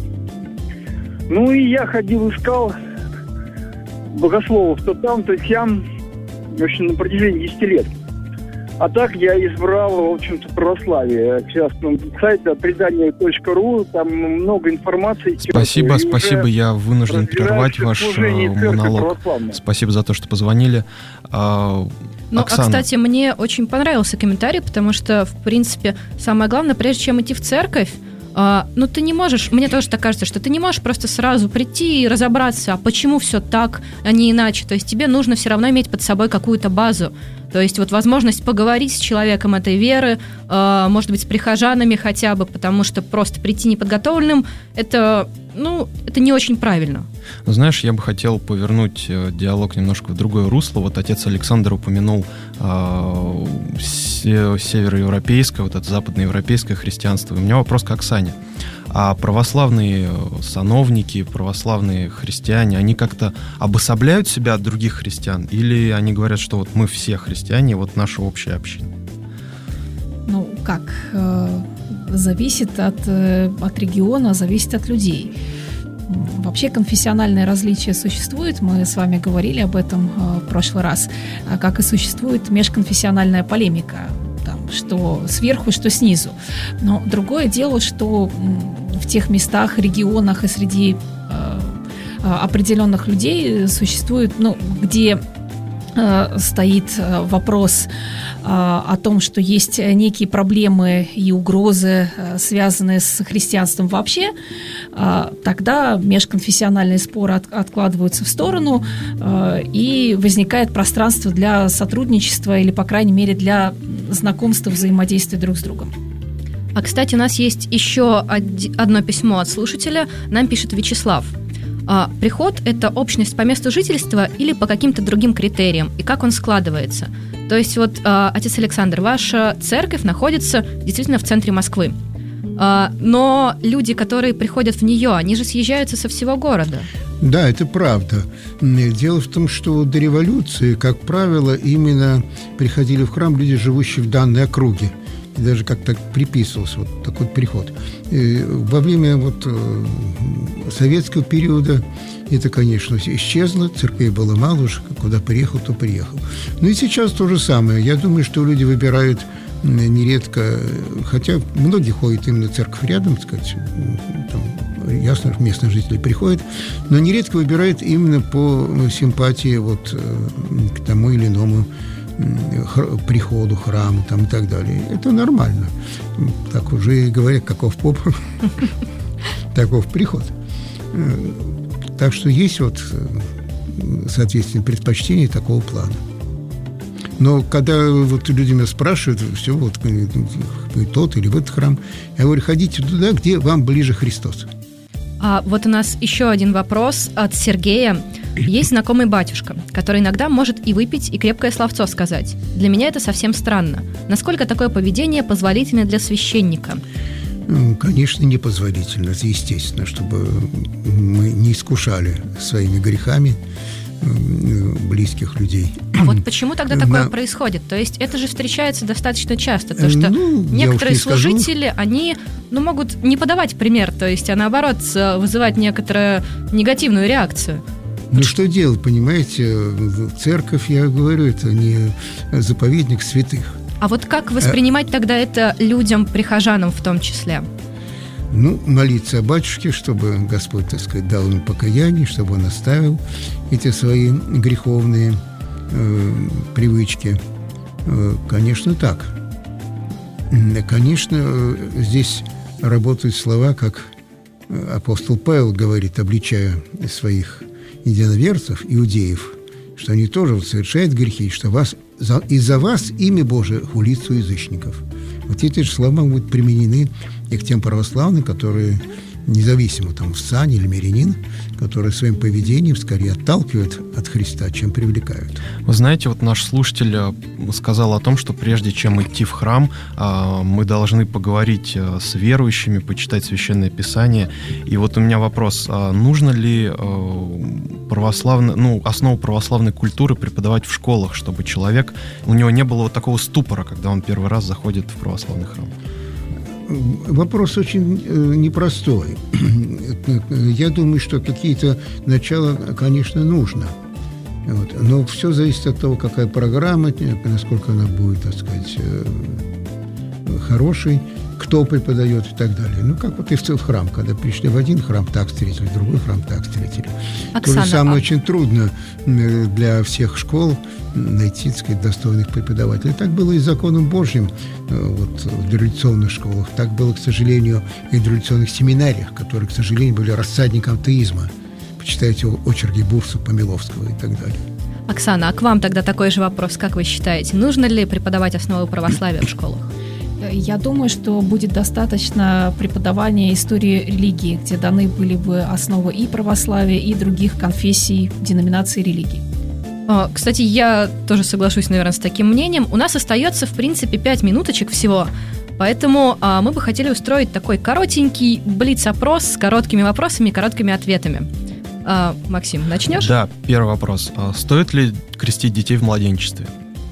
Ну и я ходил, искал богословов то там, то сям, в общем, на протяжении десяти лет. А так я избрал, в общем-то, православие. Сейчас ну, сайт предание точка ру, там много информации. Спасибо, спасибо, я вынужден прервать ваш монолог. Спасибо за то, что позвонили. А, ну, Оксана. а, кстати, мне очень понравился комментарий, потому что, в принципе, самое главное, прежде чем идти в церковь, а, ну, ты не можешь, мне тоже так кажется, что ты не можешь просто сразу прийти и разобраться, а почему все так, а не иначе. То есть тебе нужно все равно иметь под собой какую-то базу. То есть вот возможность поговорить с человеком этой веры, э, может быть, с прихожанами хотя бы, потому что просто прийти неподготовленным, это, ну, это не очень правильно. Знаешь, я бы хотел повернуть диалог немножко в другое русло. Вот отец Александр упомянул э, североевропейское, вот это западноевропейское христианство. У меня вопрос к Оксане. А православные сановники, православные христиане, они как-то обособляют себя от других христиан? Или они говорят, что вот мы все христиане, вот наша общая община? Ну, как? Зависит от, от региона, зависит от людей. Вообще конфессиональное различие существует, мы с вами говорили об этом в прошлый раз, как и существует межконфессиональная полемика. Там что сверху, что снизу. Но другое дело, что в тех местах, регионах и среди определенных людей существует, ну, где стоит вопрос о том, что есть некие проблемы и угрозы, связанные с христианством вообще, тогда межконфессиональные споры откладываются в сторону, и возникает пространство для сотрудничества или, по крайней мере, для знакомства, взаимодействия друг с другом. А, кстати, у нас есть еще одно письмо от слушателя. Нам пишет Вячеслав. А приход – это общность по месту жительства или по каким-то другим критериям, и как он складывается? То есть вот, а, отец Александр, ваша церковь находится действительно в центре Москвы, а, но люди, которые приходят в нее, они же съезжаются со всего города. Да, это правда. Дело в том, что до революции, как правило, именно приходили в храм люди, живущие в данной округе. И даже как-то приписывался вот такой приход. И во время вот советского периода это, конечно, исчезло, церквей было мало уже, куда приехал, то приехал. Ну и сейчас то же самое. Я думаю, что люди выбирают нередко, хотя многие ходят именно в церковь рядом, так сказать, там, ясно, местные жители приходят, но нередко выбирают именно по симпатии вот к тому или иному приходу, храму там, и так далее. Это нормально. Так уже и говорят, каков поп, таков приход. Так что есть вот, соответственно, предпочтение такого плана. Но когда вот люди меня спрашивают, все, вот тот или в этот храм, я говорю, ходите туда, где вам ближе Христос. А вот у нас еще один вопрос от Сергея. Есть знакомый батюшка, который иногда может и выпить, и крепкое словцо сказать. Для меня это совсем странно. Насколько такое поведение позволительно для священника? Ну, конечно, непозволительно. Это естественно, чтобы мы не искушали своими грехами близких людей. А вот почему тогда такое На... происходит? То есть это же встречается достаточно часто, потому что ну, некоторые не служители, скажу. они ну, могут не подавать пример, то есть, а наоборот вызывать некоторую негативную реакцию. Ну что делать, понимаете? Церковь, я говорю, это не заповедник святых. А вот как воспринимать а... тогда это людям, прихожанам в том числе? Ну, молиться о батюшке, чтобы Господь, так сказать, дал ему покаяние, чтобы он оставил эти свои греховные э, привычки. Э, конечно, так. Конечно, здесь работают слова, как апостол Павел говорит, обличая своих единоверцев, иудеев, что они тоже вот совершают грехи, что вас, за, из-за вас имя Божие хулится у язычников. Вот эти же слова будут применены и к тем православным, которые независимо там в сане или мирянин, которые своим поведением скорее отталкивают от Христа, чем привлекают. Вы знаете, вот наш слушатель сказал о том, что прежде чем идти в храм, мы должны поговорить с верующими, почитать Священное Писание. И вот у меня вопрос, нужно ли православно, ну, основу православной культуры преподавать в школах, чтобы человек, у него не было вот такого ступора, когда он первый раз заходит в православный храм? Вопрос очень непростой. Я думаю, что какие-то начала, конечно, нужно. Вот. Но все зависит от того, какая программа, насколько она будет, так сказать, хорошей, кто преподает и так далее. Ну, как вот и в храм, когда пришли в один храм, так встретили, в другой храм, так встретили. Оксана, То же самое а... очень трудно для всех школ найти, так сказать, достойных преподавателей. Так было и с законом Божьим вот, в дореволюционных школах. Так было, к сожалению, и в дореволюционных семинариях, которые, к сожалению, были рассадником атеизма. Почитайте очерки Бурса, Помиловского и так далее. Оксана, а к вам тогда такой же вопрос. Как вы считаете, нужно ли преподавать основы православия в школах? Я думаю, что будет достаточно преподавания истории религии, где даны были бы основы и православия, и других конфессий, деноминаций религий. Кстати, я тоже соглашусь, наверное, с таким мнением. У нас остается, в принципе, пять минуточек всего, поэтому а, мы бы хотели устроить такой коротенький блиц-опрос с короткими вопросами и короткими ответами. А, Максим, начнешь? Да, первый вопрос. А стоит ли крестить детей в младенчестве?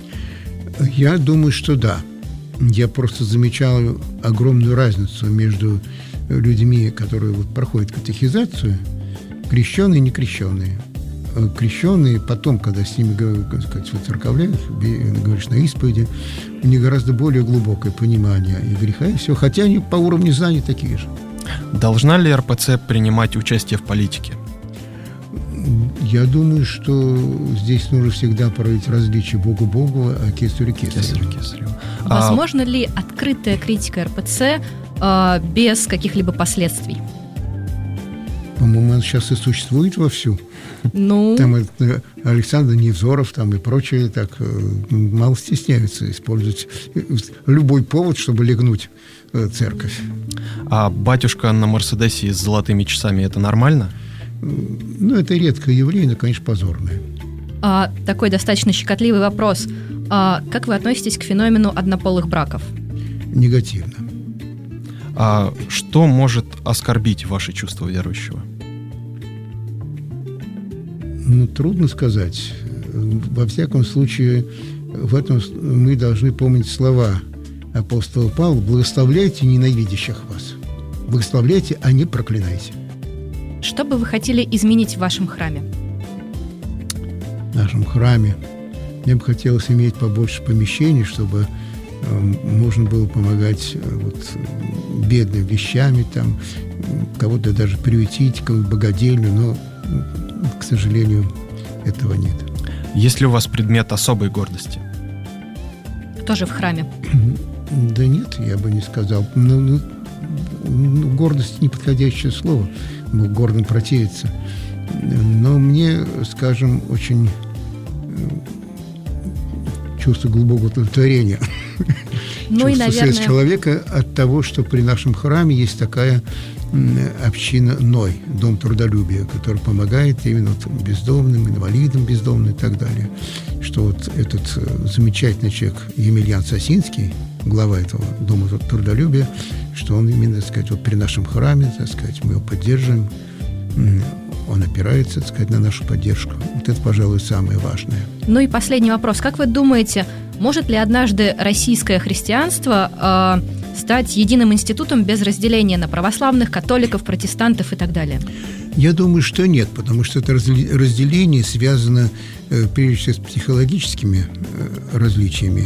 Я думаю, что да. Я просто замечал огромную разницу между людьми, которые вот проходят катехизацию, крещеные и некрещенные. крещенные, потом, когда с ними, так сказать, воцерковляют, говоришь на исповеди, у них гораздо более глубокое понимание и греха, и все, хотя они по уровню знаний такие же. Должна ли эр пэ цэ принимать участие в политике? Я думаю, что здесь нужно всегда проводить различия Богу Богу, а кесарю кесарю. кесарю. Возможно а... ли открытая критика эр пэ цэ э, без каких-либо последствий? По-моему, он сейчас и существует вовсю. Ну... Там Александр Невзоров там и прочие так мало стесняются использовать любой повод, чтобы легнуть церковь. А батюшка на Мерседесе с золотыми часами – это нормально? Ну, это редкое явление, но, конечно, позорное. А, такой достаточно щекотливый вопрос. А, как вы относитесь к феномену однополых браков? Негативно. А что может оскорбить ваши чувства верующего? Ну, трудно сказать. Во всяком случае, в этом мы должны помнить слова апостола Павла: «Благословляйте ненавидящих вас. Благословляйте, а не проклинайте». Что бы вы хотели изменить в вашем храме? В нашем храме мне бы хотелось иметь побольше помещений, чтобы э, можно было помогать э, вот, бедным вещами, там, кого-то даже приютить, кого-то богадельню, но, к сожалению, этого нет. Есть ли у вас предмет особой гордости? Тоже в храме? Да нет, я бы не сказал. Ну, ну, ну, гордость – неподходящее слово. Был гордым противиться. Но мне, скажем, очень чувство глубокого удовлетворения. Ну и, наверное... человека от того, что при нашем храме есть такая община Ной, дом трудолюбия, который помогает именно бездомным, инвалидам бездомным и так далее. Что вот этот замечательный человек Емельян Сосинский, глава этого дома трудолюбия, что он именно, так сказать, вот при нашем храме, так сказать, мы его поддерживаем, он опирается, так сказать, на нашу поддержку. Вот это, пожалуй, самое важное. Ну и последний вопрос. Как вы думаете, может ли однажды российское христианство э, стать единым институтом без разделения на православных, католиков, протестантов и так далее? Я думаю, что нет, потому что это разделение связано, э, прежде всего, с психологическими э, различиями,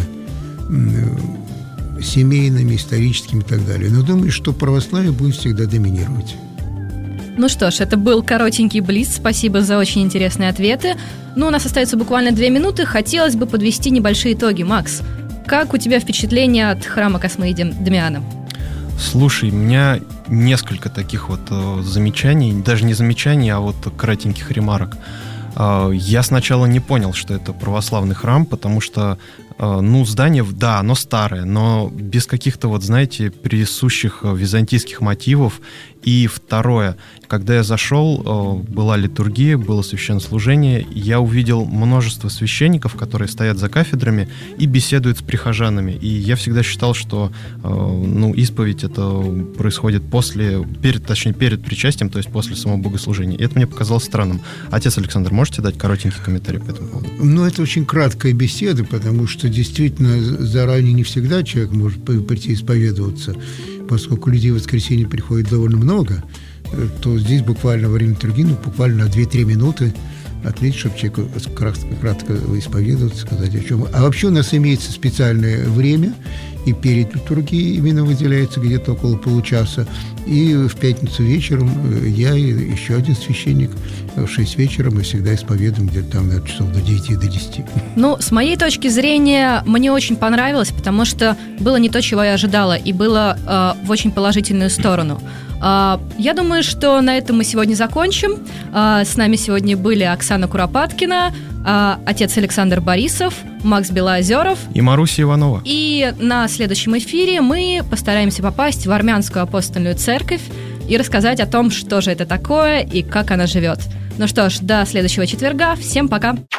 э, семейными, историческими и так далее. Но думаю, что православие будет всегда доминировать. Ну что ж, это был коротенький блиц. Спасибо за очень интересные ответы. Ну, у нас остается буквально две минуты. Хотелось бы подвести небольшие итоги. Макс, как у тебя впечатления от храма Космы и Дамиана? Слушай, у меня несколько таких вот э, замечаний, даже не замечаний, а вот кратеньких ремарок. Э, я сначала не понял, что это православный храм, потому что, э, ну, здание, да, оно старое, но без каких-то вот, знаете, присущих византийских мотивов. И второе, когда я зашел, была литургия, было священнослужение, я увидел множество священников, которые стоят за кафедрами и беседуют с прихожанами. И я всегда считал, что ну, исповедь это происходит после, перед, точнее, перед причастием, то есть после самого богослужения. И это мне показалось странным. Отец Александр, можете дать коротенький комментарий по этому поводу? Ну, это очень краткая беседа, потому что действительно заранее не всегда человек может прийти исповедоваться. Поскольку людей в воскресенье приходит довольно много, то здесь буквально во время литургии, ну, буквально на две-три минуты ответить, чтобы человеку кратко, кратко исповедоваться, сказать о чем. А вообще у нас имеется специальное время, и перед литургией именно выделяется где-то около получаса. И в пятницу вечером я и еще один священник в шесть вечера мы всегда исповедуем где-то там на часов до девяти, до десяти. Ну, с моей точки зрения, мне очень понравилось, потому что было не то, чего я ожидала, и было э, в очень положительную сторону. Э, я думаю, что на этом мы сегодня закончим. Э, с нами сегодня были Оксана Куропаткина, э, отец Александр Борисов, Макс Белоозеров и Маруся Иванова. И на следующем эфире мы постараемся попасть в армянскую апостольную церковь и рассказать о том, что же это такое и как она живет. Ну что ж, до следующего четверга. Всем пока!